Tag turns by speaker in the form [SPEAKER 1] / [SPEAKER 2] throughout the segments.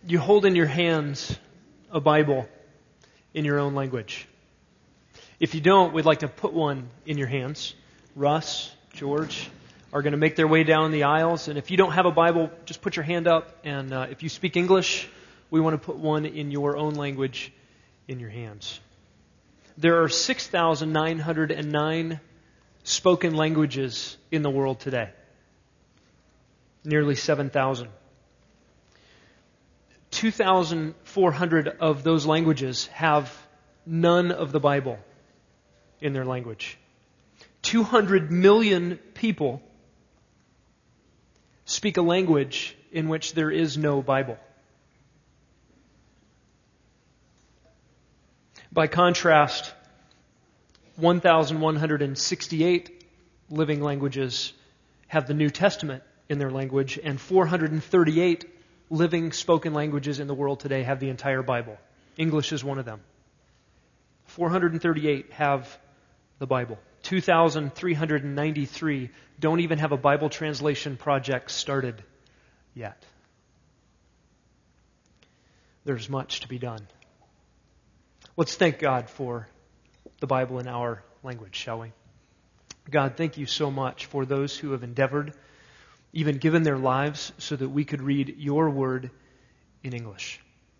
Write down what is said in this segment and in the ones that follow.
[SPEAKER 1] you hold in your hands a Bible in your own language? If you don't, we'd like to put one in your hands. Russ, George are going to make their way down the aisles. And if you don't have a Bible, just put your hand up. And if you speak English, we want to put one in your own language in your hands. There are 6,909 spoken languages in the world today. Nearly 7,000. 2,400 of those languages have none of the Bible in their language. 200 million people speak a language in which there is no Bible. By contrast, 1,168 living languages have the New Testament in their language, and 438 living spoken languages in the world today have the entire Bible. English is one of them. 438 have the Bible. 2,393 don't even have a Bible translation project started yet. There's much to be done. Let's thank God for the Bible in our language, shall we? God, thank you so much for those who have endeavored, even given their lives, so that we could read your word in English.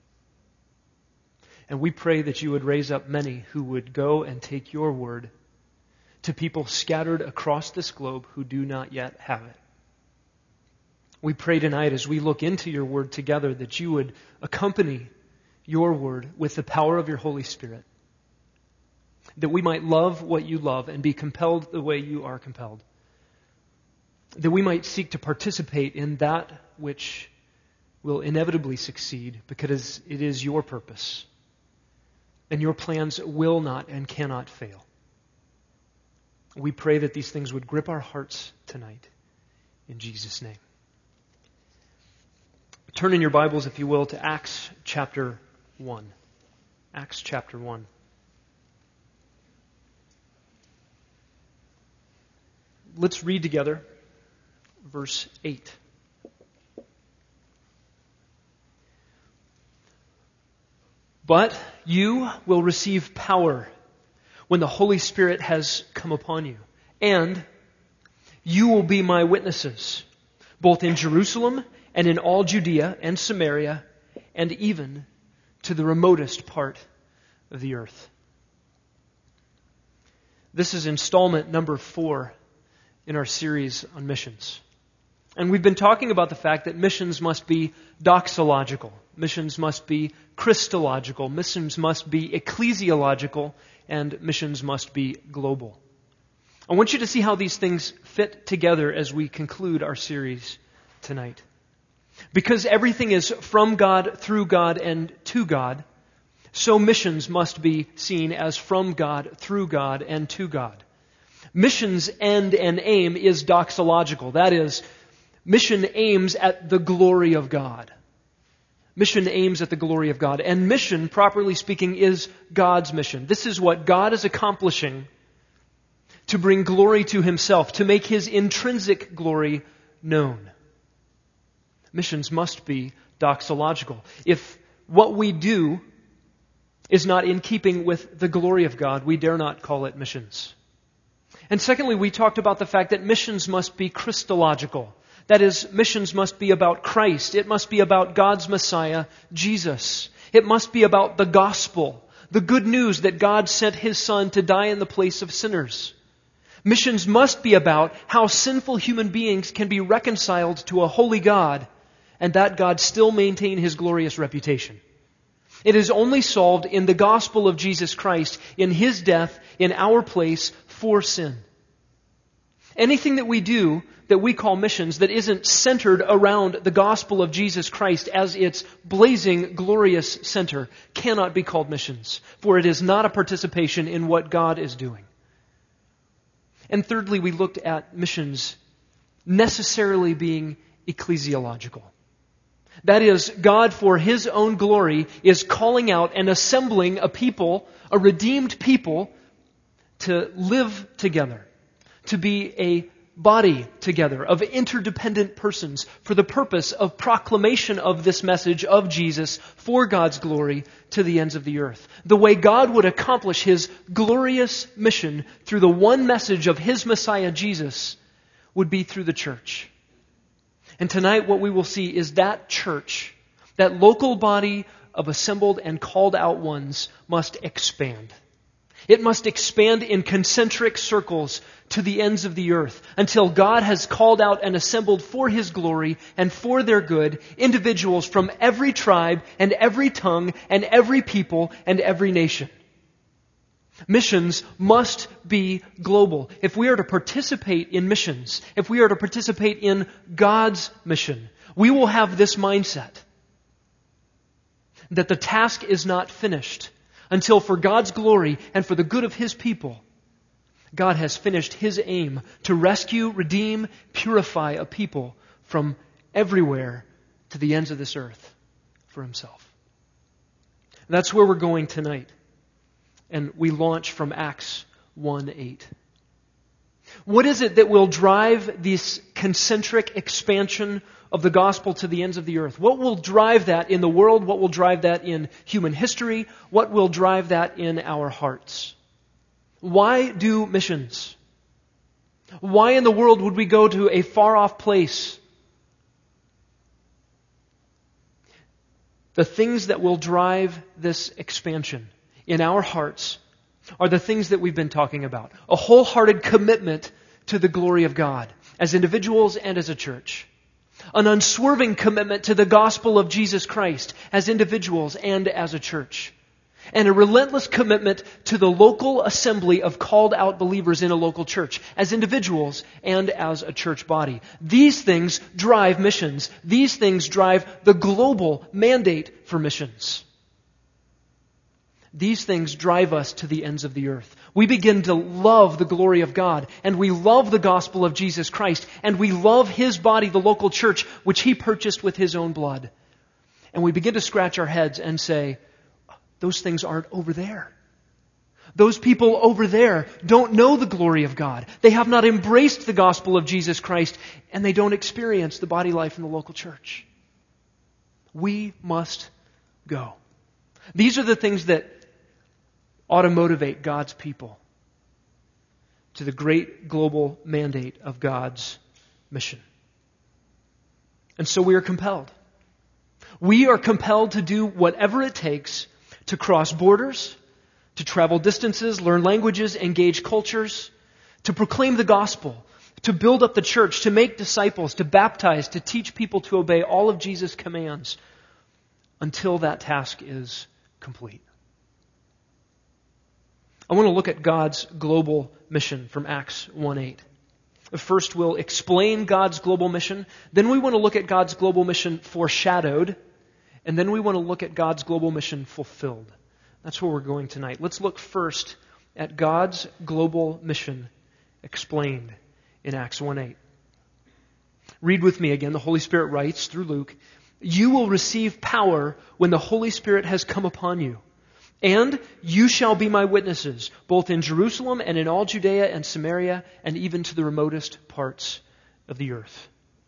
[SPEAKER 1] And we pray that you would raise up many who would go and take your word to people scattered across this globe who do not yet have it. We pray tonight as we look into your word together that you would accompany your word with the power of your Holy Spirit, that we might love what you love and be compelled the way you are compelled, that we might seek to participate in that which will inevitably succeed because it is your purpose, and your plans will not and cannot fail. We pray that these things would grip our hearts tonight. In Jesus' name. Turn in your Bibles, if you will, to Acts chapter 1. Acts chapter 1. Let's read together verse 8. But you will receive power when the Holy Spirit has come upon you. And you will be my witnesses, both in Jerusalem and in all Judea and Samaria, and even to the remotest part of the earth. This is installment number 4 in our series on missions. And we've been talking about the fact that missions must be doxological. Missions must be Christological. Missions must be ecclesiological. And missions must be global. I want you to see how these things fit together as we conclude our series tonight. Because everything is from God, through God, and to God, so missions must be seen as from God, through God, and to God. Mission's end and aim is doxological. That is, mission aims at the glory of God. Mission aims at the glory of God. And mission, properly speaking, is God's mission. This is what God is accomplishing to bring glory to Himself, to make His intrinsic glory known. Missions must be doxological. If what we do is not in keeping with the glory of God, we dare not call it missions. And secondly, we talked about the fact that missions must be Christological. That is, missions must be about Christ. It must be about God's Messiah, Jesus. It must be about the gospel, the good news that God sent His Son to die in the place of sinners. Missions must be about how sinful human beings can be reconciled to a holy God, and that God still maintain His glorious reputation. It is only solved in the gospel of Jesus Christ, in His death in our place for sin. Anything that we do that we call missions that isn't centered around the gospel of Jesus Christ as its blazing, glorious center cannot be called missions, for it is not a participation in what God is doing. And thirdly, we looked at missions necessarily being ecclesiological. That is, God for His own glory is calling out and assembling a people, a redeemed people, to live together, to be a body together of interdependent persons for the purpose of proclamation of this message of Jesus for God's glory to the ends of the earth. The way God would accomplish His glorious mission through the one message of His Messiah Jesus would be through the church. And tonight what we will see is that church, that local body of assembled and called out ones, must expand. It must expand in concentric circles to the ends of the earth until God has called out and assembled for His glory and for their good individuals from every tribe and every tongue and every people and every nation. Missions must be global. If we are to participate in missions, if we are to participate in God's mission, we will have this mindset that the task is not finished until for God's glory and for the good of His people, God has finished His aim to rescue, redeem, purify a people from everywhere to the ends of this earth for Himself. That's where we're going tonight. And we launch from Acts 1:8. What is it that will drive this concentric expansion of the gospel to the ends of the earth? What will drive that in the world? What will drive that in human history? What will drive that in our hearts? Why do missions? Why in the world would we go to a far-off place? The things that will drive this expansion in our hearts are the things that we've been talking about. A wholehearted commitment to the glory of God as individuals and as a church. An unswerving commitment to the gospel of Jesus Christ as individuals and as a church. And a relentless commitment to the local assembly of called out believers in a local church as individuals and as a church body. These things drive missions. These things drive the global mandate for missions. These things drive us to the ends of the earth. We begin to love the glory of God, and we love the gospel of Jesus Christ, and we love His body, the local church, which He purchased with His own blood. And we begin to scratch our heads and say, those things aren't over there. Those people over there don't know the glory of God. They have not embraced the gospel of Jesus Christ, and they don't experience the body life in the local church. We must go. These are the things that ought to motivate God's people to the great global mandate of God's mission. And so we are compelled. We are compelled to do whatever it takes to cross borders, to travel distances, learn languages, engage cultures, to proclaim the gospel, to build up the church, to make disciples, to baptize, to teach people to obey all of Jesus' commands until that task is complete. I want to look at God's global mission from Acts 1:8. First, we'll explain God's global mission. Then we want to look at God's global mission foreshadowed. And then we want to look at God's global mission fulfilled. That's where we're going tonight. Let's look first at God's global mission explained in Acts 1:8. Read with me again. The Holy Spirit writes through Luke, "You will receive power when the Holy Spirit has come upon you. And you shall be my witnesses, both in Jerusalem and in all Judea and Samaria, and even to the remotest parts of the earth."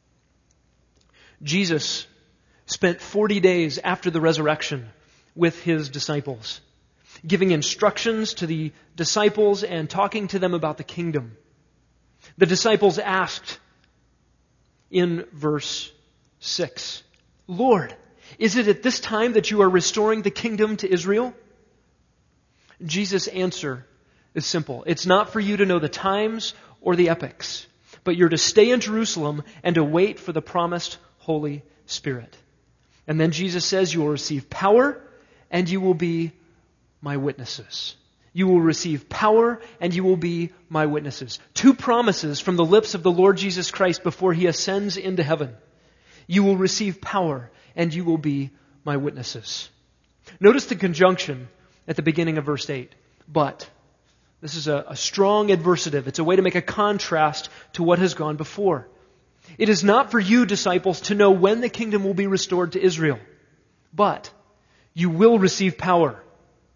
[SPEAKER 1] Jesus spent 40 days after the resurrection with His disciples, giving instructions to the disciples and talking to them about the kingdom. The disciples asked in verse 6, "Lord, is it at this time that you are restoring the kingdom to Israel?" Jesus' answer is simple. It's not for you to know the times or the epochs, but you're to stay in Jerusalem and to wait for the promised Holy Spirit. And then Jesus says you will receive power and you will be my witnesses. You will receive power and you will be my witnesses. Two promises from the lips of the Lord Jesus Christ before He ascends into heaven. You will receive power and you will be my witnesses. Notice the conjunction at the beginning of verse 8. But. This is a strong adversative. It's a way to make a contrast to what has gone before. It is not for you, disciples, to know when the kingdom will be restored to Israel. But you will receive power.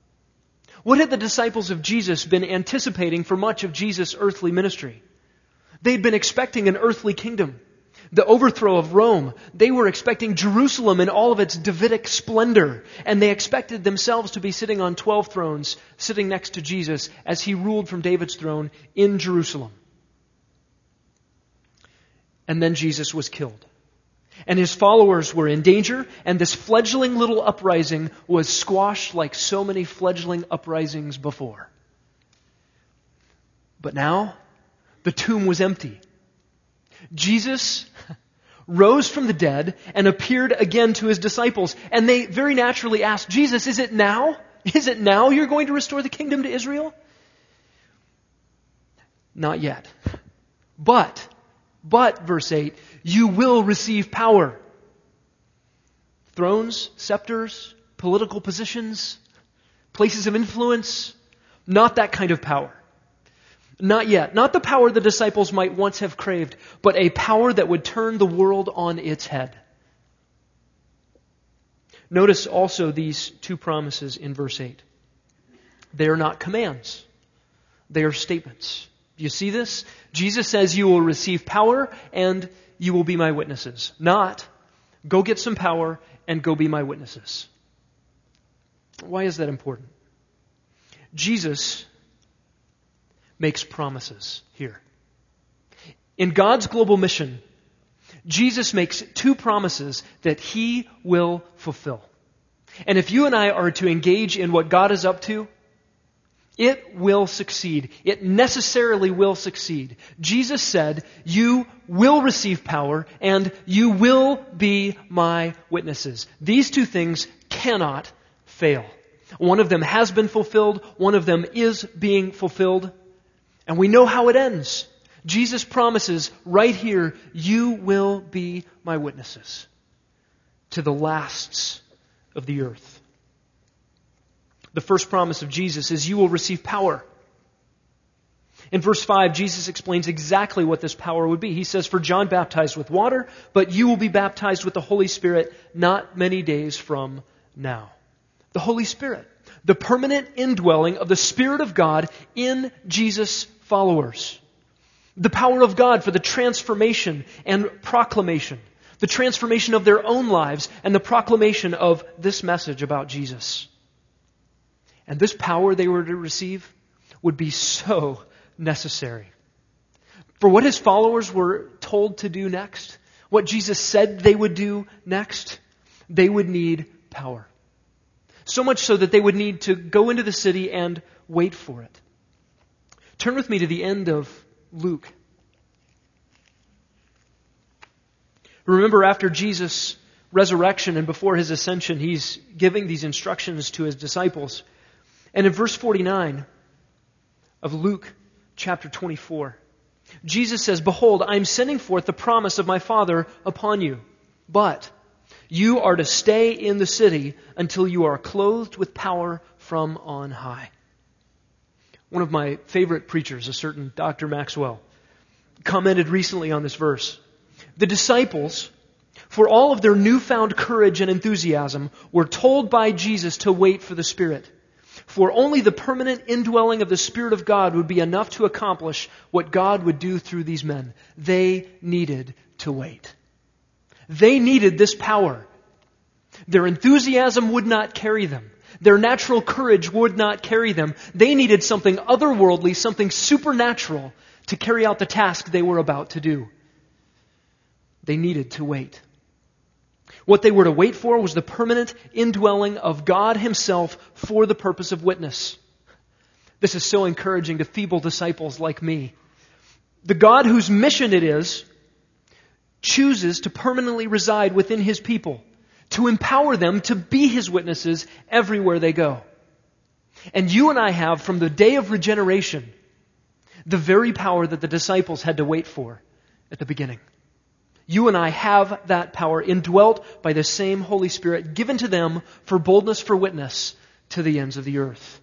[SPEAKER 1] What had the disciples of Jesus been anticipating for much of Jesus' earthly ministry? They'd been expecting an earthly kingdom, the overthrow of Rome. They were expecting Jerusalem in all of its Davidic splendor, and they expected themselves to be sitting on 12 thrones, sitting next to Jesus as he ruled from David's throne in Jerusalem. And then Jesus was killed. And his followers were in danger, and this fledgling little uprising was squashed like so many fledgling uprisings before. But now, the tomb was empty. Jesus rose from the dead and appeared again to his disciples, and they very naturally asked, Jesus, is it now? Is it now you're going to restore the kingdom to Israel? Not yet. But, verse 8, you will receive power. Thrones, scepters, political positions, places of influence, not that kind of power. Not yet. Not the power the disciples might once have craved, but a power that would turn the world on its head. Notice also these two promises in verse 8. They are not commands. They are statements. Do you see this? Jesus says you will receive power and you will be my witnesses. Not, go get some power and go be my witnesses. Why is that important? Jesus makes promises here. In God's global mission, Jesus makes two promises that he will fulfill. And if you and I are to engage in what God is up to, it will succeed. It necessarily will succeed. Jesus said, you will receive power and you will be my witnesses. These two things cannot fail. One of them has been fulfilled. One of them is being fulfilled. And we know how it ends. Jesus promises right here, you will be my witnesses to the lasts of the earth. The first promise of Jesus is you will receive power. In verse 5, Jesus explains exactly what this power would be. He says, for John baptized with water, but you will be baptized with the Holy Spirit not many days from now. The Holy Spirit, the permanent indwelling of the Spirit of God in Jesus' followers. The power of God for the transformation and proclamation. The transformation of their own lives and the proclamation of this message about Jesus. And this power they were to receive would be so necessary. For what his followers were told to do next, what Jesus said they would do next, they would need power. So much so that they would need to go into the city and wait for it. Turn with me to the end of Luke. Remember, after Jesus' resurrection and before his ascension, he's giving these instructions to his disciples. And in verse 49 of Luke chapter 24, Jesus says, behold, I am sending forth the promise of my Father upon you. But you are to stay in the city until you are clothed with power from on high. One of my favorite preachers, a certain Dr. Maxwell, commented recently on this verse. The disciples, for all of their newfound courage and enthusiasm, were told by Jesus to wait for the Spirit. For only the permanent indwelling of the Spirit of God would be enough to accomplish what God would do through these men. They needed to wait. They needed this power. Their enthusiasm would not carry them. Their natural courage would not carry them. They needed something otherworldly, something supernatural to carry out the task they were about to do. They needed to wait. What they were to wait for was the permanent indwelling of God Himself for the purpose of witness. This is so encouraging to feeble disciples like me. The God whose mission it is chooses to permanently reside within His people, to empower them to be His witnesses everywhere they go. And you and I have, from the day of regeneration, the very power that the disciples had to wait for at the beginning. You and I have that power indwelt by the same Holy Spirit given to them for boldness for witness to the ends of the earth.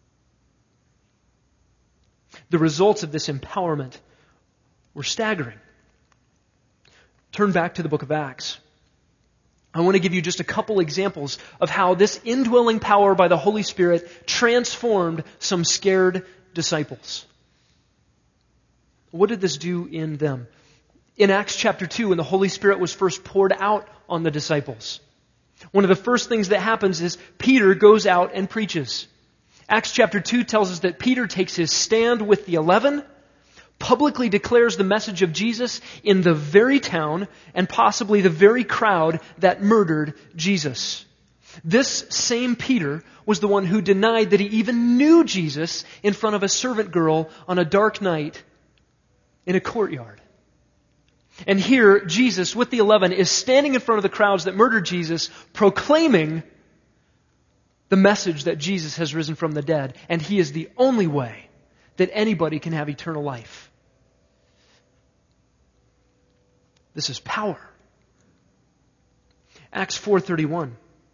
[SPEAKER 1] The results of this empowerment were staggering. Turn back to the book of Acts. I want to give you just a couple examples of how this indwelling power by the Holy Spirit transformed some scared disciples. What did this do in them? In Acts chapter 2, when the Holy Spirit was first poured out on the disciples, one of the first things that happens is Peter goes out and preaches. Acts chapter 2 tells us that Peter takes his stand with the 11, publicly declares the message of Jesus in the very town and possibly the very crowd that murdered Jesus. This same Peter was the one who denied that he even knew Jesus in front of a servant girl on a dark night in a courtyard. And here, Jesus, with the 11, is standing in front of the crowds that murdered Jesus, proclaiming the message that Jesus has risen from the dead, and He is the only way that anybody can have eternal life. This is power. Acts 4:31.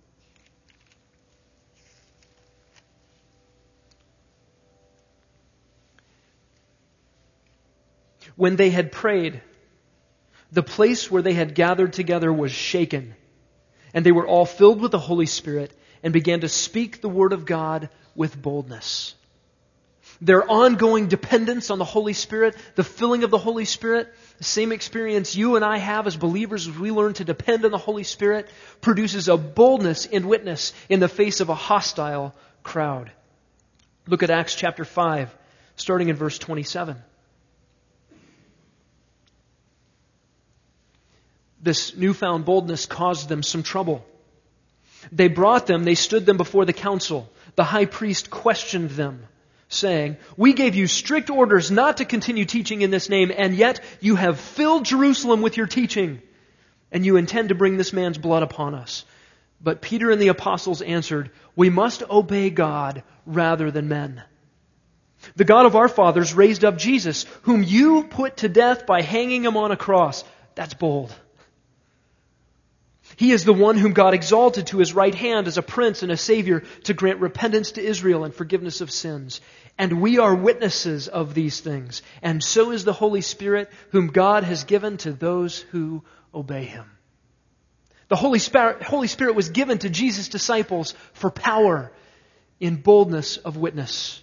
[SPEAKER 1] When they had prayed, the place where they had gathered together was shaken, and they were all filled with the Holy Spirit and began to speak the word of God with boldness. Their ongoing dependence on the Holy Spirit, the filling of the Holy Spirit, the same experience you and I have as believers as we learn to depend on the Holy Spirit, produces a boldness in witness in the face of a hostile crowd. Look at Acts chapter 5, starting in verse 27. This newfound boldness caused them some trouble. They stood them before the council. The high priest questioned them, saying, "We gave you strict orders not to continue teaching in this name, and yet you have filled Jerusalem with your teaching, and you intend to bring this man's blood upon us." But Peter and the apostles answered, "We must obey God rather than men. The God of our fathers raised up Jesus, whom you put to death by hanging him on a cross." That's bold. "He is the one whom God exalted to His right hand as a prince and a savior to grant repentance to Israel and forgiveness of sins. And we are witnesses of these things. And so is the Holy Spirit, whom God has given to those who obey Him." The Holy Spirit was given to Jesus' disciples for power in boldness of witness.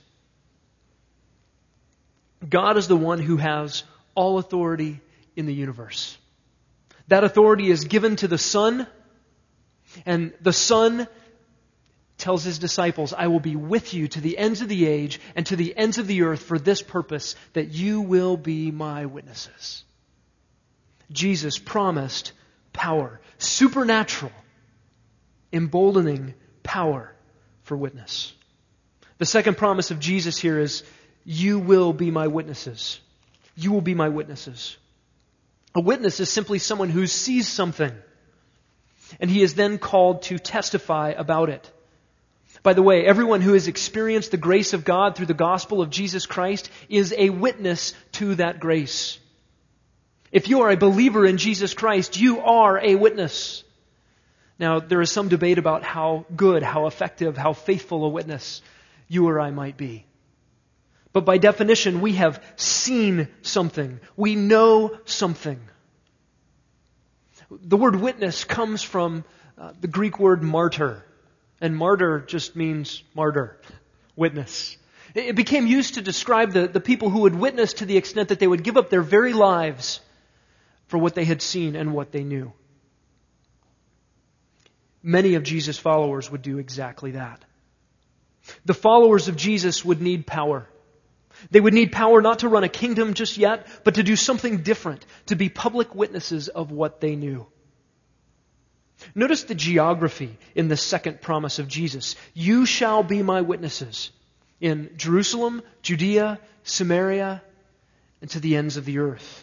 [SPEAKER 1] God is the one who has all authority in the universe. That authority is given to the Son, and the Son tells His disciples, "I will be with you to the ends of the age and to the ends of the earth for this purpose, that you will be my witnesses." Jesus promised power, supernatural, emboldening power for witness. The second promise of Jesus here is, "You will be my witnesses." You will be my witnesses. A witness is simply someone who sees something, and he is then called to testify about it. By the way, everyone who has experienced the grace of God through the gospel of Jesus Christ is a witness to that grace. If you are a believer in Jesus Christ, you are a witness. Now, there is some debate about how good, how effective, how faithful a witness you or I might be. But by definition, we have seen something. We know something. The word witness comes from the Greek word martyr. And martyr just means martyr, witness. It became used to describe the people who would witness to the extent that they would give up their very lives for what they had seen and what they knew. Many of Jesus' followers would do exactly that. The followers of Jesus would need power. They would need power not to run a kingdom just yet, but to do something different, to be public witnesses of what they knew. Notice the geography in the second promise of Jesus. "You shall be my witnesses in Jerusalem, Judea, Samaria, and to the ends of the earth."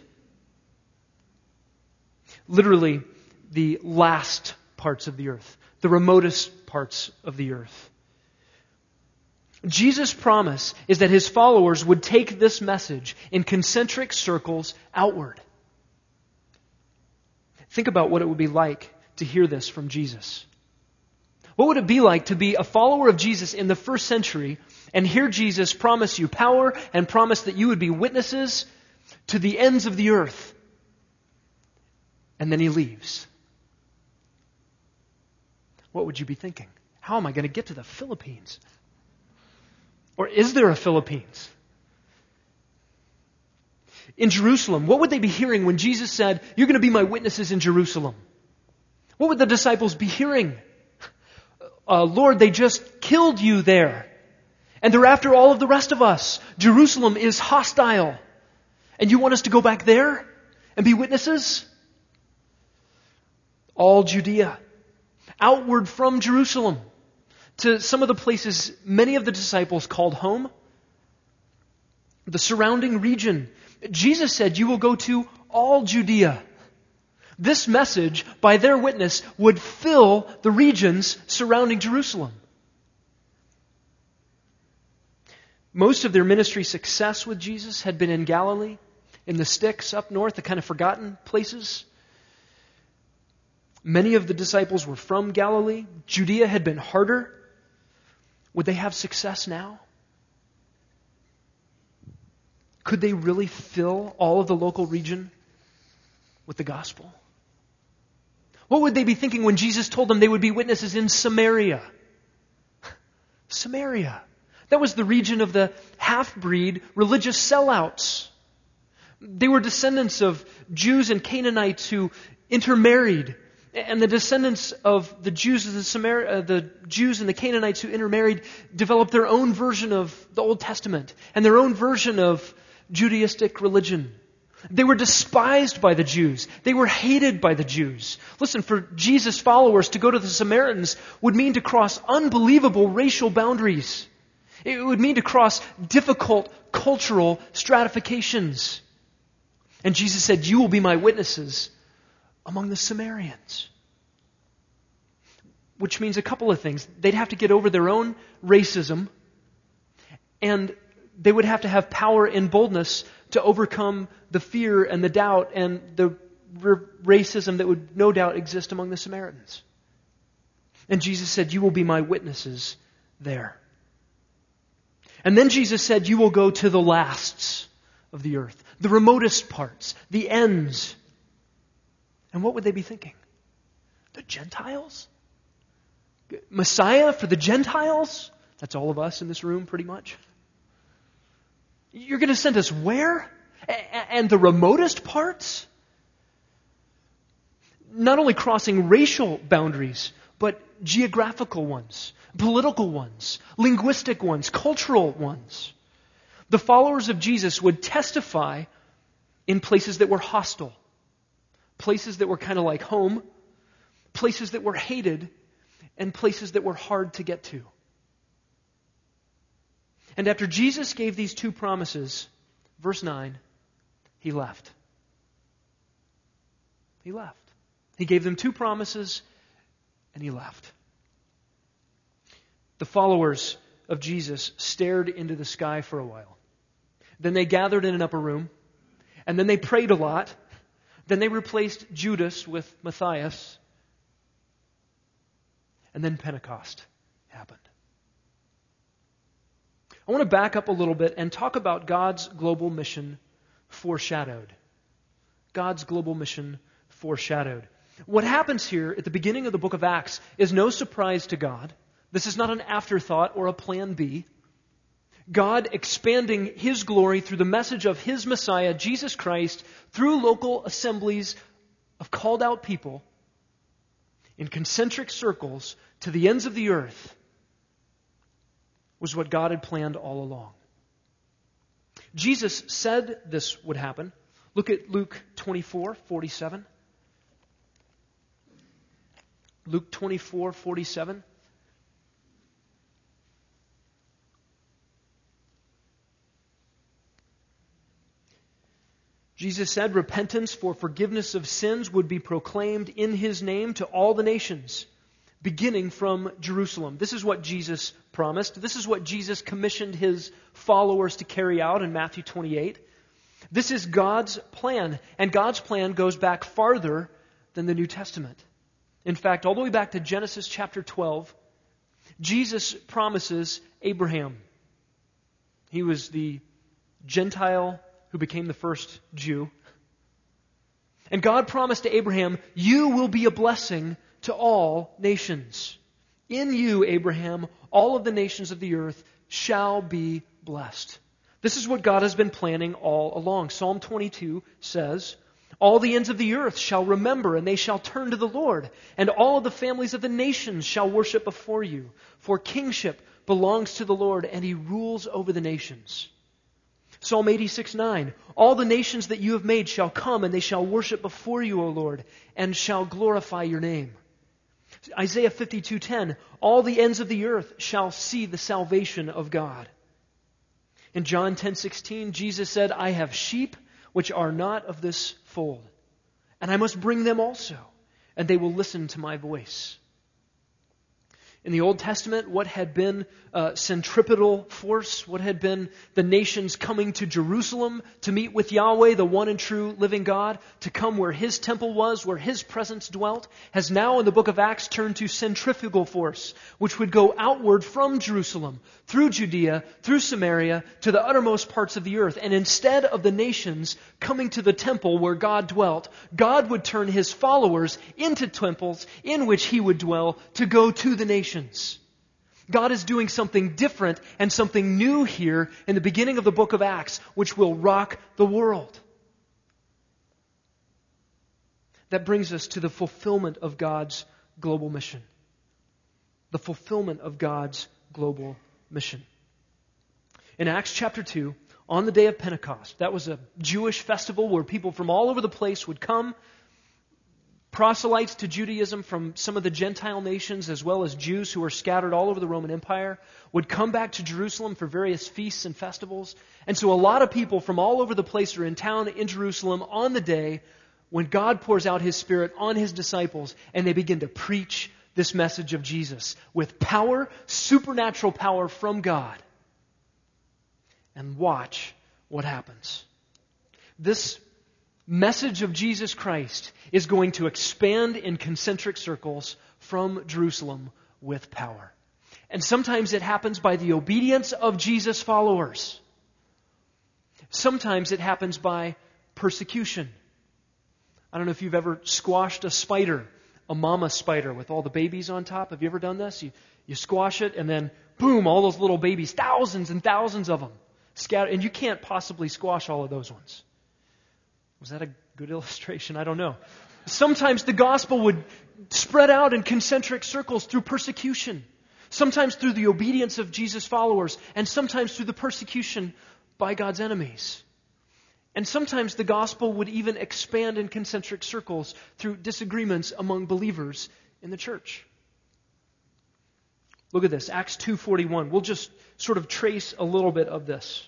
[SPEAKER 1] Literally, the last parts of the earth, the remotest parts of the earth. Jesus' promise is that His followers would take this message in concentric circles outward. Think about what it would be like to hear this from Jesus. What would it be like to be a follower of Jesus in the first century and hear Jesus promise you power and promise that you would be witnesses to the ends of the earth? And then He leaves. What would you be thinking? How am I going to get to the Philippines? Or is there a Philippines? in Jerusalem, what would they be hearing when Jesus said, "You're going to be my witnesses in Jerusalem"? What would the disciples be hearing? "Lord, they just killed you there. And they're after all of the rest of us. Jerusalem is hostile. And you want us to go back there and be witnesses?" All Judea, outward from Jerusalem, to some of the places many of the disciples called home, the surrounding region. Jesus said, "You will go to all Judea." This message, by their witness, would fill the regions surrounding Jerusalem. Most of their ministry success with Jesus had been in Galilee, in the sticks up north, the kind of forgotten places. Many of the disciples were from Galilee. Judea had been harder. Would they have success now? Could they really fill all of the local region with the gospel? What would they be thinking when Jesus told them they would be witnesses in Samaria? Samaria. That was the region of the half-breed religious sellouts. They were descendants of Jews and Canaanites who intermarried. And the descendants of the Jews and the Jews and the Canaanites who intermarried developed their own version of the Old Testament and their own version of Judaistic religion. They were despised by the Jews. They were hated by the Jews. Listen, for Jesus' followers to go to the Samaritans would mean to cross unbelievable racial boundaries. It would mean to cross difficult cultural stratifications. And Jesus said, "You will be my witnesses among the Samaritans." Which means a couple of things. They'd have to get over their own racism, and they would have to have power and boldness to overcome the fear and the doubt and the racism that would no doubt exist among the Samaritans. And Jesus said, "You will be my witnesses there." And then Jesus said, "You will go to the lasts of the earth, the remotest parts, the ends." And what would they be thinking? The Gentiles? Messiah for the Gentiles? That's all of us in this room, pretty much. You're going to send us where? And the remotest parts? Not only crossing racial boundaries, but geographical ones, political ones, linguistic ones, cultural ones. The followers of Jesus would testify in places that were hostile, places that were kind of like home, places that were hated, and places that were hard to get to. And after Jesus gave these two promises, verse 9, He left. He left. He gave them two promises, and He left. The followers of Jesus stared into the sky for a while. Then they gathered in an upper room, and then they prayed a lot. Then they replaced Judas with Matthias. And then Pentecost happened. I want to back up a little bit and talk about God's global mission foreshadowed. God's global mission foreshadowed. What happens here at the beginning of the book of Acts is no surprise to God. This is not an afterthought or a plan B. God expanding His glory through the message of His Messiah, Jesus Christ, through local assemblies of called out people in concentric circles to the ends of the earth, was what God had planned all along. Jesus said this would happen. Look at Luke 24:47. Luke 24:47. Jesus said repentance for forgiveness of sins would be proclaimed in His name to all the nations, beginning from Jerusalem. This is what Jesus promised. This is what Jesus commissioned His followers to carry out in Matthew 28. This is God's plan, and God's plan goes back farther than the New Testament. In fact, all the way back to Genesis chapter 12, Jesus promises Abraham. He was the Gentile who became the first Jew. And God promised to Abraham, "You will be a blessing to all nations. In you, Abraham, all of the nations of the earth shall be blessed." This is what God has been planning all along. Psalm 22 says, all the ends of the earth shall remember, and they shall turn to the Lord, and all of the families of the nations shall worship before you. For kingship belongs to the Lord, and He rules over the nations. Psalm 86:9, all the nations that you have made shall come, and they shall worship before you, O Lord, and shall glorify your name. Isaiah 52:10, all the ends of the earth shall see the salvation of God. In John 10:16, Jesus said, I have sheep which are not of this fold, and I must bring them also, and they will listen to my voice. In the Old Testament, what had been centripetal force, what had been the nations coming to Jerusalem to meet with Yahweh, the one and true living God, to come where His temple was, where His presence dwelt, has now in the book of Acts turned to centrifugal force, which would go outward from Jerusalem, through Judea, through Samaria, to the uttermost parts of the earth. And instead of the nations coming to the temple where God dwelt, God would turn His followers into temples in which He would dwell to go to the nations. God is doing something different and something new here in the beginning of the book of Acts, which will rock the world. That brings us to the fulfillment of God's global mission. The fulfillment of God's global mission. In Acts chapter 2, on the day of Pentecost, that was a Jewish festival where people from all over the place would come. Proselytes to Judaism from some of the Gentile nations, as well as Jews who were scattered all over the Roman Empire, would come back to Jerusalem for various feasts and festivals. And so a lot of people from all over the place are in town in Jerusalem on the day when God pours out His Spirit on His disciples, and they begin to preach this message of Jesus with power, supernatural power from God. And watch what happens. This message of Jesus Christ is going to expand in concentric circles from Jerusalem with power. And sometimes it happens by the obedience of Jesus' followers. Sometimes it happens by persecution. I don't know if you've ever squashed a spider, a mama spider with all the babies on top. Have you ever done this? You squash it and then boom, all those little babies, thousands and thousands of them scatter, and you can't possibly squash all of those ones. Was that a good illustration? I don't know. Sometimes the gospel would spread out in concentric circles through persecution. Sometimes through the obedience of Jesus' followers, and sometimes through the persecution by God's enemies. And sometimes the gospel would even expand in concentric circles through disagreements among believers in the church. Look at this, Acts 2:41. We'll just sort of trace a little bit of this.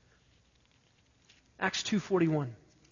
[SPEAKER 1] Acts 2:41.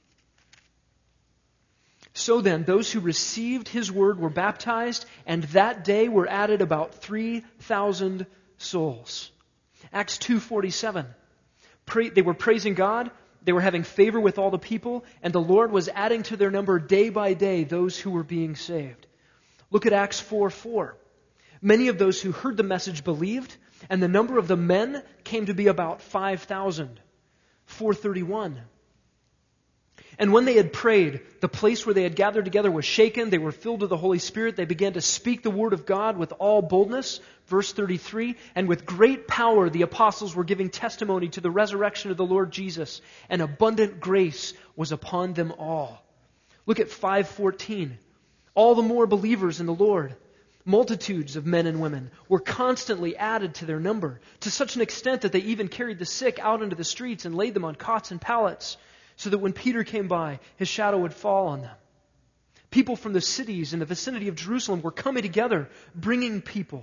[SPEAKER 1] So then, those who received His word were baptized, and that day were added about 3,000 souls. Acts 2:47. They were praising God, they were having favor with all the people, and the Lord was adding to their number day by day those who were being saved. Look at Acts 4:4. Many of those who heard the message believed, and the number of the men came to be about 5,000. 4:31. And when they had prayed, the place where they had gathered together was shaken. They were filled with the Holy Spirit. They began to speak the word of God with all boldness. Verse 33, and with great power the apostles were giving testimony to the resurrection of the Lord Jesus, and abundant grace was upon them all. Look at 5:14. All the more believers in the Lord, multitudes of men and women, were constantly added to their number, to such an extent that they even carried the sick out into the streets and laid them on cots and pallets, so that when Peter came by, his shadow would fall on them. People from the cities in the vicinity of Jerusalem were coming together, bringing people.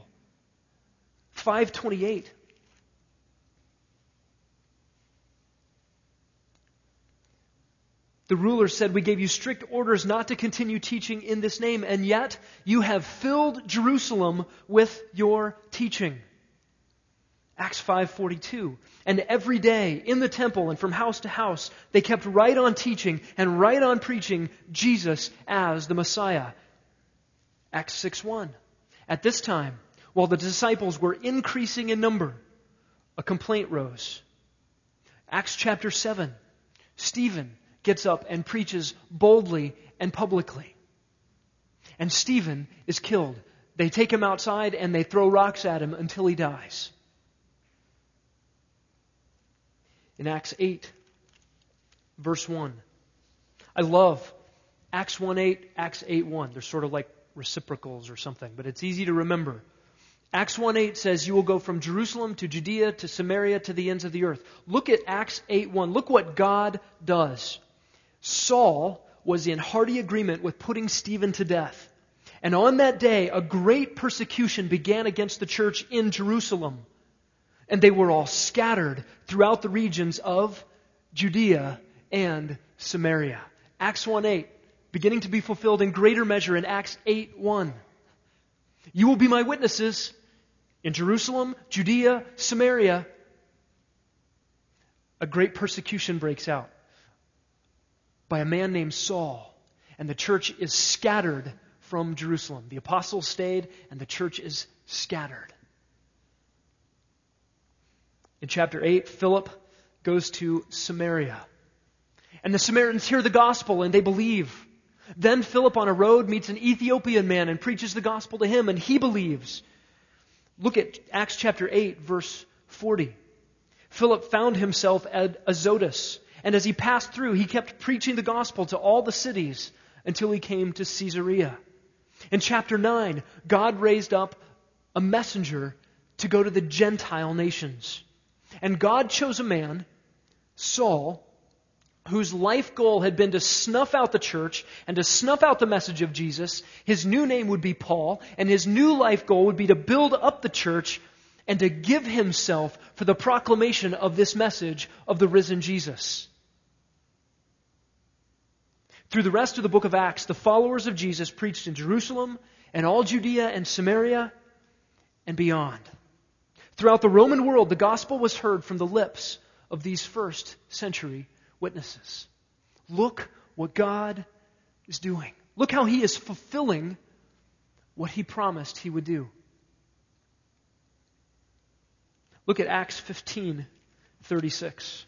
[SPEAKER 1] 5:28. The ruler said, we gave you strict orders not to continue teaching in this name, and yet you have filled Jerusalem with your teaching. Acts 5:42. And every day in the temple and from house to house, they kept right on teaching and right on preaching Jesus as the Messiah. Acts 6:1. At this time, while the disciples were increasing in number, a complaint rose. Acts chapter 7. Stephen gets up and preaches boldly and publicly. And Stephen is killed. They take him outside and they throw rocks at him until he dies. in Acts 8, verse 1. I love Acts 1:8, Acts 8:1. They're sort of like reciprocals or something, but it's easy to remember. Acts 1:8 says, you will go from Jerusalem to Judea to Samaria to the ends of the earth. Look at Acts 8:1. Look what God does. Saul was in hearty agreement with putting Stephen to death. And on that day, a great persecution began against the church in Jerusalem. And they were all scattered throughout the regions of Judea and Samaria. Acts 1:8, beginning to be fulfilled in greater measure in Acts 8:1. You will be my witnesses in Jerusalem, Judea, Samaria. A great persecution breaks out by a man named Saul, and the church is scattered from Jerusalem. The apostles stayed, and the church is scattered. In chapter 8, Philip goes to Samaria. And the Samaritans hear the gospel and they believe. Then Philip on a road meets an Ethiopian man and preaches the gospel to him, and he believes. Look at Acts chapter 8, verse 40. Philip found himself at Azotus, and as he passed through, he kept preaching the gospel to all the cities until he came to Caesarea. In chapter 9, God raised up a messenger to go to the Gentile nations. And God chose a man, Saul, whose life goal had been to snuff out the church and to snuff out the message of Jesus. His new name would be Paul, and his new life goal would be to build up the church and to give himself for the proclamation of this message of the risen Jesus. Through the rest of the book of Acts, the followers of Jesus preached in Jerusalem and all Judea and Samaria and beyond. Throughout the Roman world, the gospel was heard from the lips of these first century witnesses. Look what God is doing. Look how He is fulfilling what He promised He would do. Look at Acts 15:36.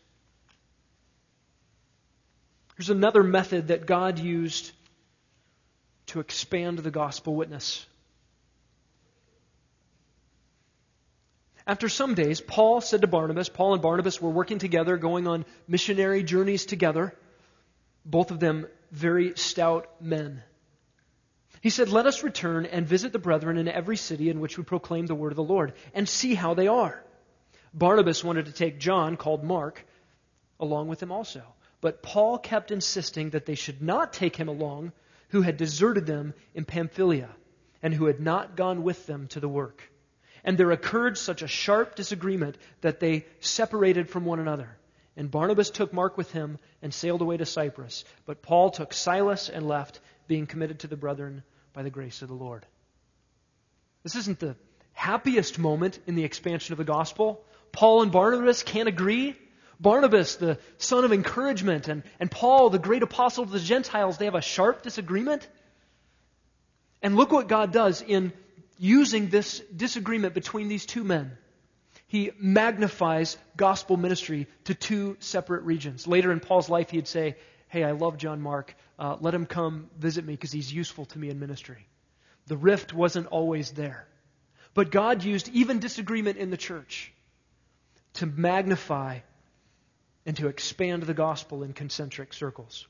[SPEAKER 1] Here's another method that God used to expand the gospel witness. After some days, Paul said to Barnabas, Paul and Barnabas were working together, going on missionary journeys together, both of them very stout men. He said, let us return and visit the brethren in every city in which we proclaim the word of the Lord, and see how they are. Barnabas wanted to take John, called Mark, along with him also. But Paul kept insisting that they should not take him along, who had deserted them in Pamphylia, and who had not gone with them to the work. And there occurred such a sharp disagreement that they separated from one another. And Barnabas took Mark with him and sailed away to Cyprus. But Paul took Silas and left, being committed to the brethren by the grace of the Lord. This isn't the happiest moment in the expansion of the gospel. Paul and Barnabas can't agree. Barnabas, the son of encouragement, and Paul, the great apostle of the Gentiles, they have a sharp disagreement. And look what God does in using this disagreement between these two men. He magnifies gospel ministry to two separate regions. Later in Paul's life, he'd say, hey, I love John Mark. Let him come visit me because he's useful to me in ministry. The rift wasn't always there. But God used even disagreement in the church to magnify and to expand the gospel in concentric circles.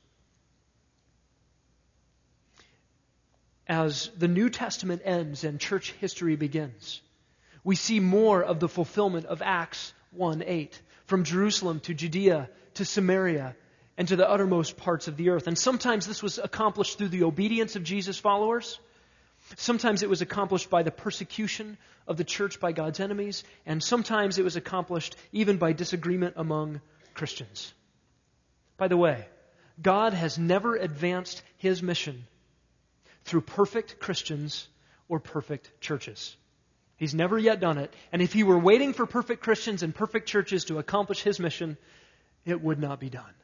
[SPEAKER 1] As the New Testament ends and church history begins, we see more of the fulfillment of Acts 1:8, from Jerusalem to Judea to Samaria and to the uttermost parts of the earth. And sometimes this was accomplished through the obedience of Jesus' followers. Sometimes it was accomplished by the persecution of the church by God's enemies. And sometimes it was accomplished even by disagreement among Christians. By the way, God has never advanced His mission through perfect Christians or perfect churches. He's never yet done it. And if He were waiting for perfect Christians and perfect churches to accomplish His mission, it would not be done.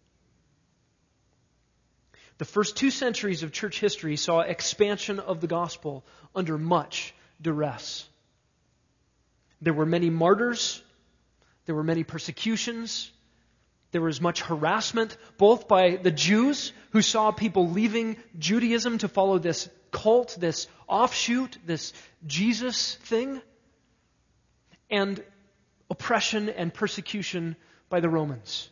[SPEAKER 1] The first 2 centuries of church history saw expansion of the gospel under much duress. There were many martyrs. There were many persecutions. There was much harassment, both by the Jews who saw people leaving Judaism to follow this cult, this offshoot, this Jesus thing, and oppression and persecution by the Romans.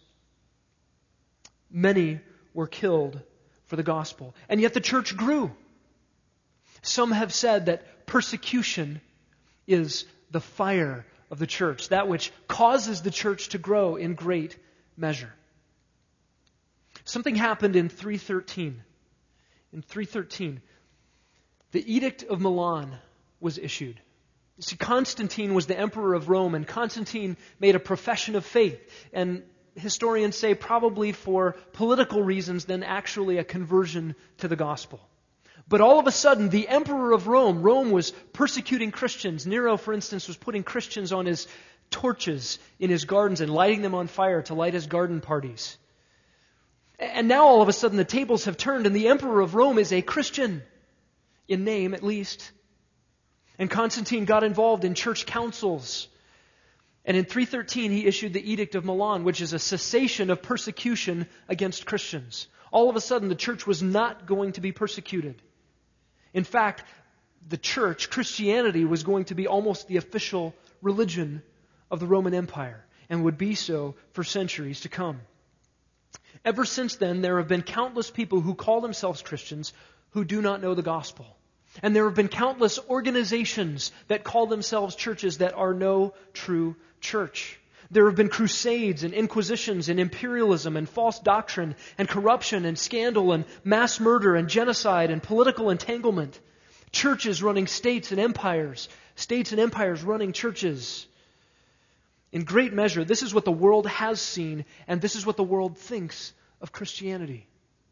[SPEAKER 1] Many were killed for the gospel. And yet the church grew. Some have said that persecution is the fire of the church, that which causes the church to grow in great measure. Something happened in 313. In 313, the Edict of Milan was issued. You see, Constantine was the emperor of Rome, and Constantine made a profession of faith, and historians say probably for political reasons than actually a conversion to the gospel. But all of a sudden, the emperor of Rome was persecuting Christians. Nero, for instance, was putting Christians on his torches in his gardens and lighting them on fire to light his garden parties. And now all of a sudden the tables have turned, and the emperor of Rome is a Christian, in name at least. And Constantine got involved in church councils. And in 313 he issued the Edict of Milan, which is a cessation of persecution against Christians. All of a sudden the church was not going to be persecuted. In fact, the church, Christianity, was going to be almost the official religion of the Roman Empire, and would be so for centuries to come. Ever since then, there have been countless people who call themselves Christians who do not know the gospel. And there have been countless organizations that call themselves churches that are no true church. There have been crusades and inquisitions and imperialism and false doctrine and corruption and scandal and mass murder and genocide and political entanglement. Churches running states and empires running churches. In great measure, this is what the world has seen, and this is what the world thinks of Christianity.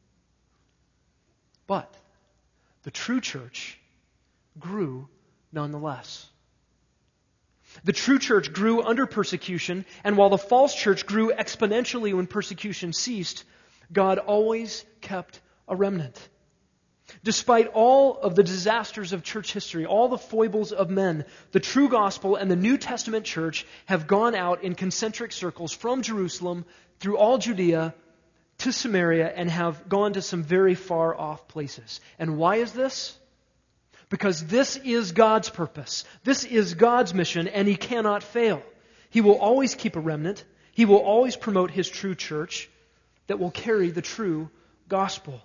[SPEAKER 1] But the true church grew nonetheless. The true church grew under persecution, and while the false church grew exponentially when persecution ceased, God always kept a remnant. Despite all of the disasters of church history, all the foibles of men, the true gospel and the New Testament church have gone out in concentric circles from Jerusalem through all Judea to Samaria and have gone to some very far off places. And why is this? Because this is God's purpose. This is God's mission, and He cannot fail. He will always keep a remnant. He will always promote His true church that will carry the true gospel.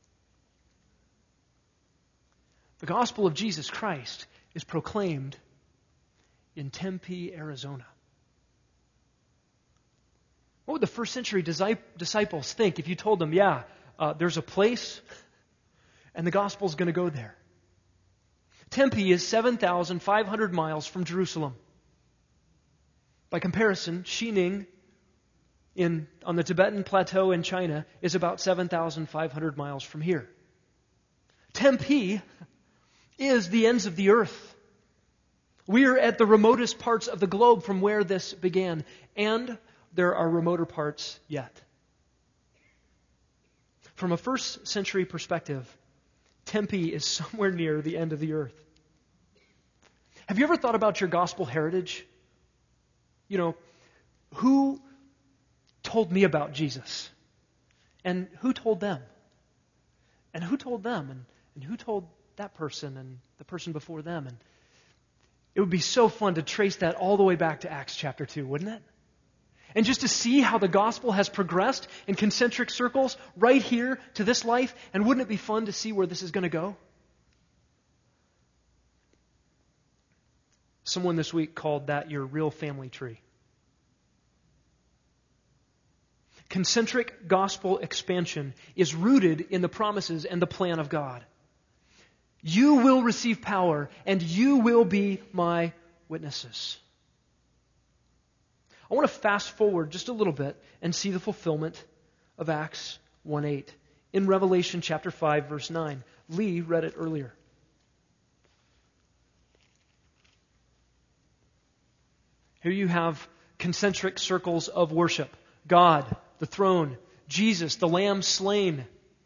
[SPEAKER 1] The gospel of Jesus Christ is proclaimed in Tempe, Arizona. What would the first century disciples think if you told them, there's a place and the gospel's going to go there? Tempe is 7,500 miles from Jerusalem. By comparison, Xining on the Tibetan Plateau in China is about 7,500 miles from here. Tempe is the ends of the earth. We are at the remotest parts of the globe from where this began, and there are remoter parts yet. From a first century perspective, Tempe is somewhere near the end of the earth. Have you ever thought about your gospel heritage? You know, who told me about Jesus? And who told them? And who told them? And who told that person and the person before them? And it would be so fun to trace that all the way back to Acts chapter 2, wouldn't it? And just to see how the gospel has progressed in concentric circles right here to this life. And wouldn't it be fun to see where this is going to go? Someone this week called that your real family tree. Concentric gospel expansion is rooted in the promises and the plan of God. You will receive power, and you will be my witnesses. I want to fast forward just a little bit and see the fulfillment of Acts 1:8 in Revelation chapter 5, verse 9. Lee read it earlier. Here you have concentric circles of worship. God, the throne, Jesus, the Lamb slain,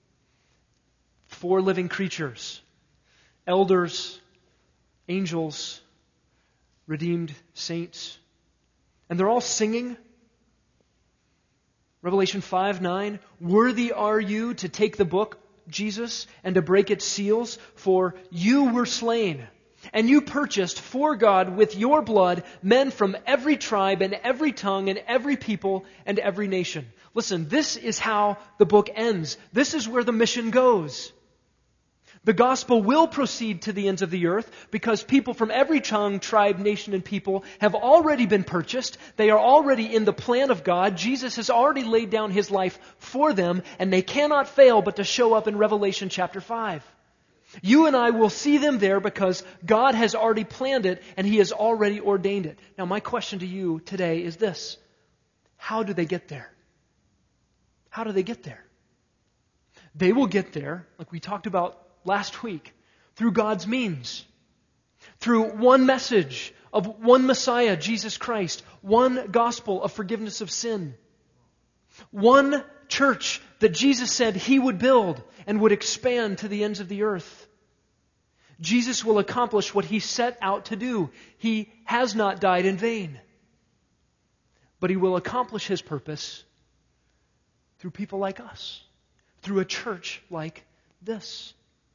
[SPEAKER 1] 4 living creatures, elders, angels, redeemed saints. And they're all singing. Revelation 5:9, worthy are you to take the book, Jesus, and to break its seals, for you were slain, And you purchased for God with your blood men from every tribe and every tongue and every people and every nation. Listen, this is how the book ends. This is where the mission goes. The gospel will proceed to the ends of the earth because people from every tongue, tribe, nation, and people have already been purchased. They are already in the plan of God. Jesus has already laid down His life for them, and they cannot fail but to show up in Revelation chapter 5. You and I will see them there because God has already planned it and He has already ordained it. Now, my question to you today is this: how do they get there? How do they get there? They will get there, like we talked about last week, through God's means. Through one message of one Messiah, Jesus Christ. One gospel of forgiveness of sin. One church that Jesus said He would build and would expand to the ends of the earth. Jesus will accomplish what He set out to do. He has not died in vain. But He will accomplish His purpose through people like us. Through a church like this.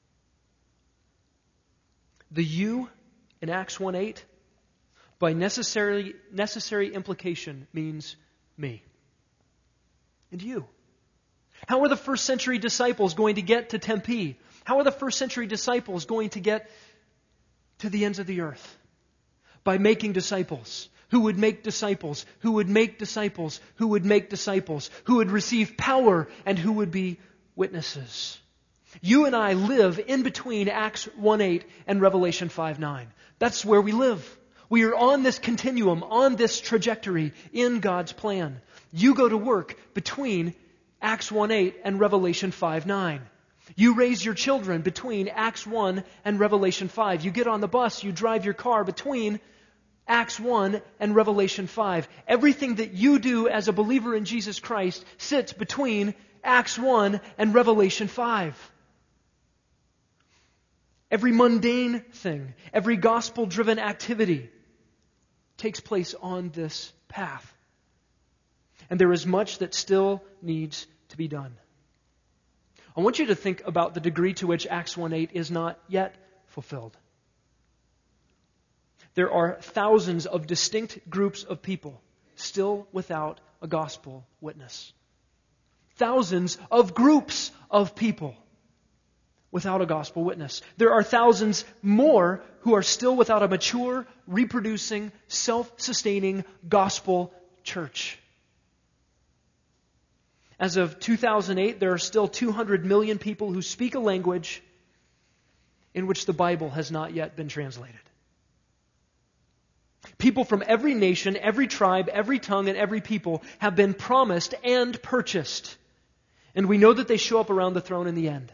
[SPEAKER 1] The you in Acts 1:8, by necessary implication, means me and you. How are the first century disciples going to get to Tempe? How are the first century disciples going to get to the ends of the earth? By making disciples. Who would make disciples? Who would make disciples? Who would make disciples? Who would receive power and who would be witnesses? You and I live in between Acts 1:8 and Revelation 5:9. That's where we live. We are on this continuum, on this trajectory in God's plan. You go to work between Acts 1:8 and Revelation 5:9. You raise your children between Acts 1 and Revelation 5. You get on the bus, you drive your car between Acts 1 and Revelation 5. Everything that you do as a believer in Jesus Christ sits between Acts 1 and Revelation 5. Every mundane thing, every gospel-driven activity takes place on this path. And there is much that still needs to be done. I want you to think about the degree to which Acts 1:8 is not yet fulfilled. There are thousands of distinct groups of people still without a gospel witness. Thousands of groups of people without a gospel witness. There are thousands more who are still without a mature, reproducing, self-sustaining gospel church. As of 2008, there are still 200 million people who speak a language in which the Bible has not yet been translated. People from every nation, every tribe, every tongue, and every people have been promised and purchased. And we know that they show up around the throne in the end.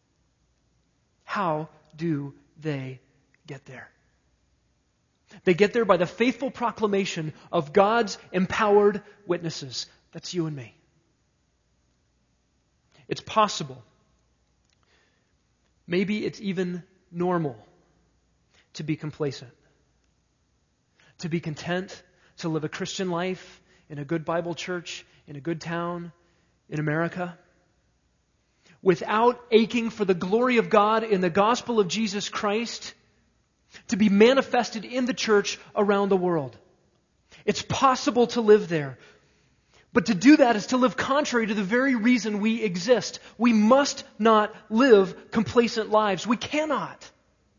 [SPEAKER 1] How do they get there? They get there by the faithful proclamation of God's empowered witnesses. That's you and me. It's possible. Maybe it's even normal to be complacent. To be content to live a Christian life in a good Bible church, in a good town, in America, without aching for the glory of God in the gospel of Jesus Christ to be manifested in the church around the world. It's possible to live there. But to do that is to live contrary to the very reason we exist. We must not live complacent lives. We cannot.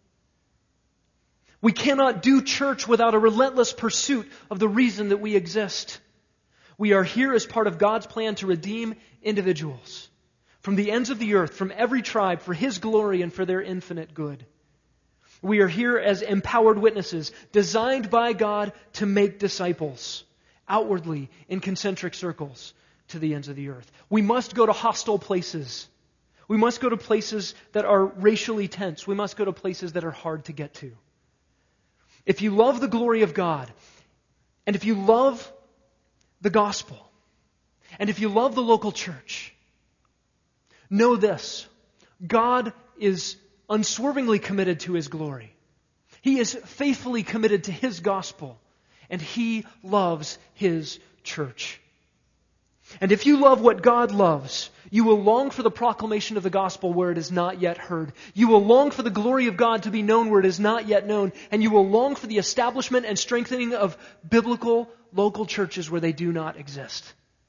[SPEAKER 1] We cannot do church without a relentless pursuit of the reason that we exist. We are here as part of God's plan to redeem individuals from the ends of the earth, from every tribe, for His glory and for their infinite good. We are here as empowered witnesses, designed by God to make disciples, outwardly in concentric circles to the ends of the earth. We must go to hostile places. We must go to places that are racially tense. We must go to places that are hard to get to. If you love the glory of God, and if you love the gospel, and if you love the local church, know this: God is unswervingly committed to His glory. He is faithfully committed to His gospel, and He loves His church. And if you love what God loves, you will long for the proclamation of the gospel where it is not yet heard. You will long for the glory of God to be known where it is not yet known. And you will long for the establishment and strengthening of biblical local churches where they do not exist.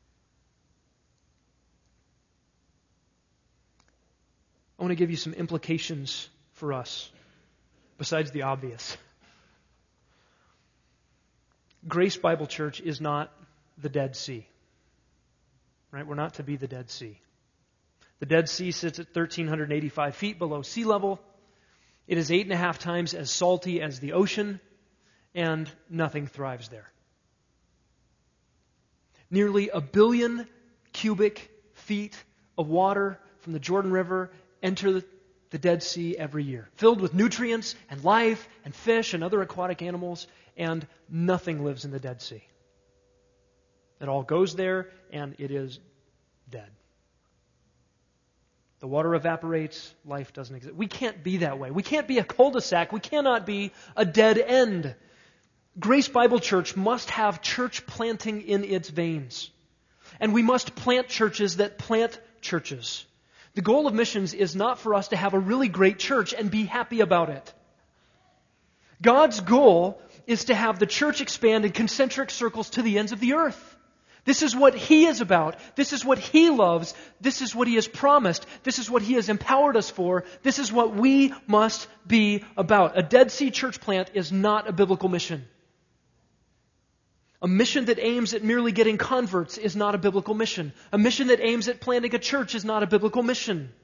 [SPEAKER 1] I want to give you some implications for us, besides the obvious. Grace Bible Church is not the Dead Sea. Right? We're not to be the Dead Sea. The Dead Sea sits at 1,385 feet below sea level. It is 8.5 times as salty as the ocean, and nothing thrives there. Nearly 1 billion cubic feet of water from the Jordan River enter the Dead Sea every year, filled with nutrients and life and fish and other aquatic animals, and nothing lives in the Dead Sea. It all goes there, and it is dead. The water evaporates, life doesn't exist. We can't be that way. We can't be a cul-de-sac. We cannot be a dead end. Grace Bible Church must have church planting in its veins. And we must plant churches that plant churches. The goal of missions is not for us to have a really great church and be happy about it. God's goal is to have the church expand in concentric circles to the ends of the earth. This is what He is about. This is what He loves. This is what He has promised. This is what He has empowered us for. This is what we must be about. A Dead Sea church plant is not a biblical mission. A mission that aims at merely getting converts is not a biblical mission. A mission that aims at planting a church is not a biblical mission.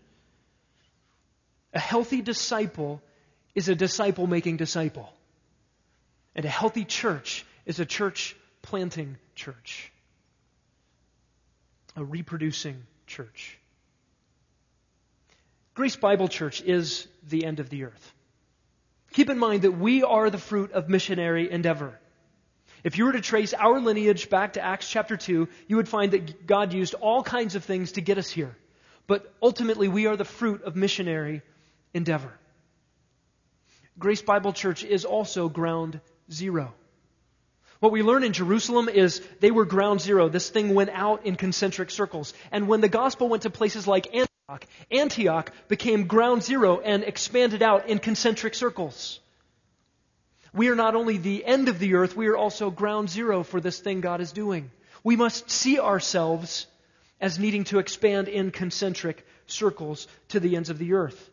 [SPEAKER 1] A healthy disciple is a disciple-making disciple. And a healthy church is a church-planting church. A reproducing church. Grace Bible Church is the end of the earth. Keep in mind that we are the fruit of missionary endeavor. If you were to trace our lineage back to Acts chapter 2, you would find that God used all kinds of things to get us here. But ultimately, we are the fruit of missionary endeavor. Grace Bible Church is also ground zero. What we learn in Jerusalem is they were ground zero. This thing went out in concentric circles. And when the gospel went to places like Antioch became ground zero and expanded out in concentric circles. We are not only the end of the earth, we are also ground zero for this thing God is doing. We must see ourselves as needing to expand in concentric circles to the ends of the earth.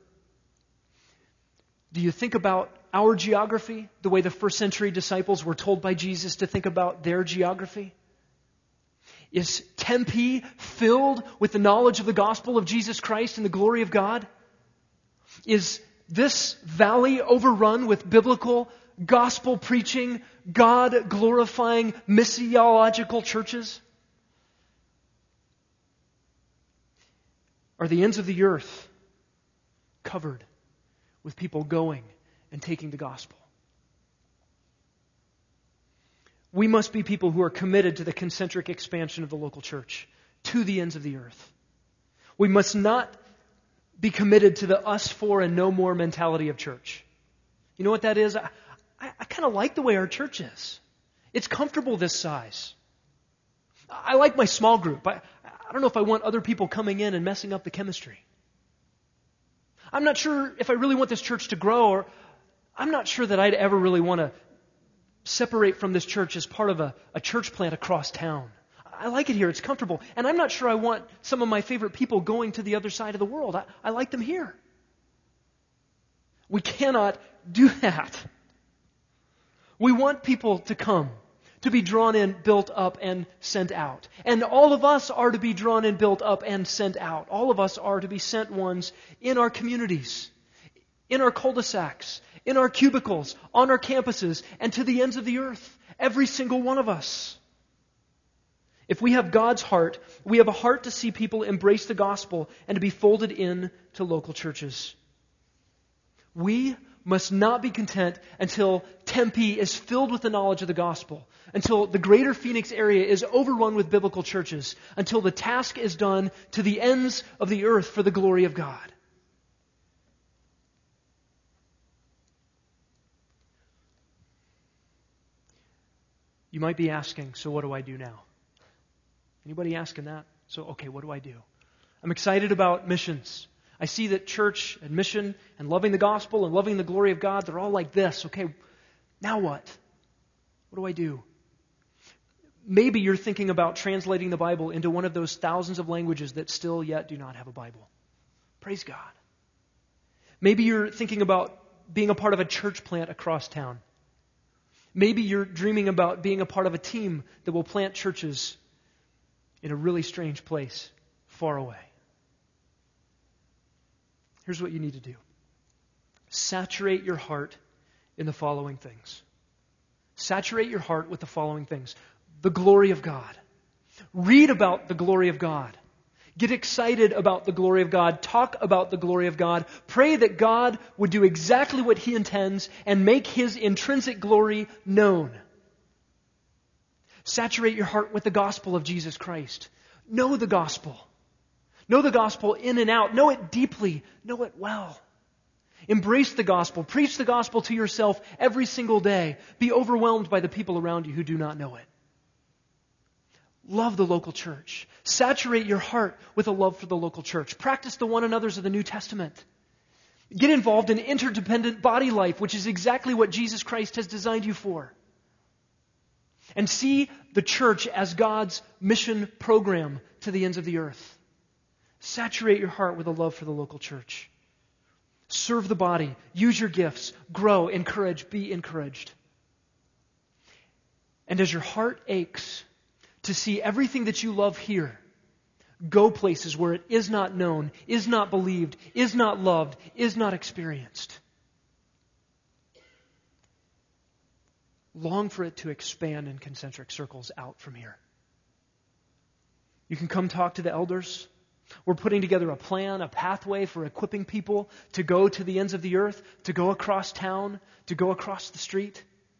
[SPEAKER 1] Do you think about our geography the way the first century disciples were told by Jesus to think about their geography? Is Tempe filled with the knowledge of the gospel of Jesus Christ and the glory of God? Is this valley overrun with biblical, gospel-preaching, God-glorifying, missiological churches? Are the ends of the earth covered with people going and taking the gospel? We must be people who are committed to the concentric expansion of the local church to the ends of the earth. We must not be committed to the us for and no more mentality of church. You know what that is? I kind of like the way our church is. It's comfortable this size. I like my small group. I don't know if I want other people coming in and messing up the chemistry. I'm not sure if I really want this church to grow, or I'm not sure that I'd ever really want to separate from this church as part of a church plant across town. I like it here. It's comfortable. And I'm not sure I want some of my favorite people going to the other side of the world. I like them here. We cannot do that. We want people to come, to be drawn in, built up, and sent out. And all of us are to be drawn in, built up, and sent out. All of us are to be sent ones in our communities, in our cul-de-sacs, in our cubicles, on our campuses, and to the ends of the earth. Every single one of us. If we have God's heart, we have a heart to see people embrace the gospel and to be folded in to local churches. We must not be content until Tempe is filled with the knowledge of the gospel, until the greater Phoenix area is overrun with biblical churches, until the task is done to the ends of the earth for the glory of God. You might be asking, so what do I do now? Anybody asking that? So, okay, what do I do? I'm excited about missions. I see that church and mission and loving the gospel and loving the glory of God, they're all like this. Okay, now what? What do I do? Maybe you're thinking about translating the Bible into one of those thousands of languages that still yet do not have a Bible. Praise God. Maybe you're thinking about being a part of a church plant across town. Maybe you're dreaming about being a part of a team that will plant churches in a really strange place, far away. Here's what you need to do. Saturate your heart in the following things. Saturate your heart with the following things. The glory of God. Read about the glory of God. Get excited about the glory of God. Talk about the glory of God. Pray that God would do exactly what He intends and make His intrinsic glory known. Saturate your heart with the gospel of Jesus Christ. Know the gospel. Know the gospel in and out. Know it deeply. Know it well. Embrace the gospel. Preach the gospel to yourself every single day. Be overwhelmed by the people around you who do not know it. Love the local church. Saturate your heart with a love for the local church. Practice the one another's of the New Testament. Get involved in interdependent body life, which is exactly what Jesus Christ has designed you for. And see the church as God's mission program to the ends of the earth. Saturate your heart with a love for the local church. Serve the body. Use your gifts. Grow. Encourage. Be encouraged. And as your heart aches to see everything that you love here go places where it is not known, is not believed, is not loved, is not experienced, long for it to expand in concentric circles out from here. You can come talk to the elders. We're putting together a plan, a pathway for equipping people to go to the ends of the earth, to go across town, to go across the street.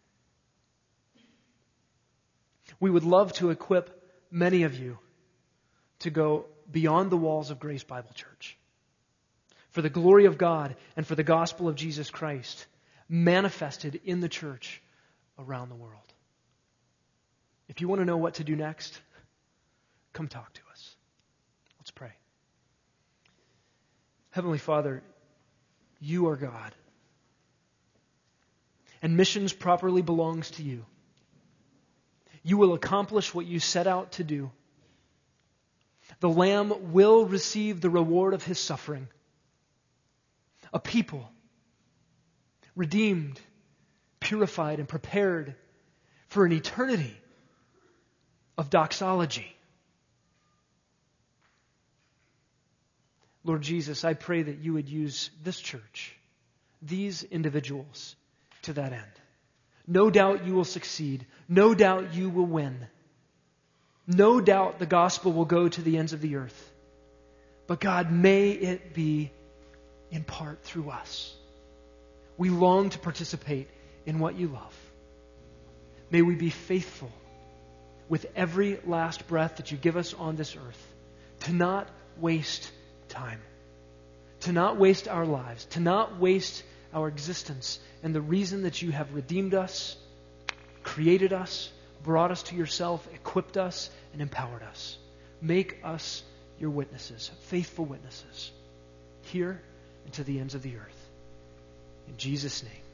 [SPEAKER 1] We would love to equip many of you to go beyond the walls of Grace Bible Church for the glory of God and for the gospel of Jesus Christ manifested in the church around the world. If you want to know what to do next, come talk to us. Let's pray. Heavenly Father, You are God, and missions properly belongs to You. You will accomplish what You set out to do. The Lamb will receive the reward of His suffering. A people redeemed, purified, and prepared for an eternity of doxology. Lord Jesus, I pray that You would use this church, these individuals, to that end. No doubt You will succeed. No doubt You will win. No doubt the gospel will go to the ends of the earth. But God, may it be in part through us. We long to participate in what You love. May we be faithful with every last breath that You give us on this earth to not waste time, to not waste our lives, to not waste our existence and the reason that You have redeemed us, created us, brought us to Yourself, equipped us, and empowered us. Make us Your witnesses, faithful witnesses, here and to the ends of the earth. In Jesus' name.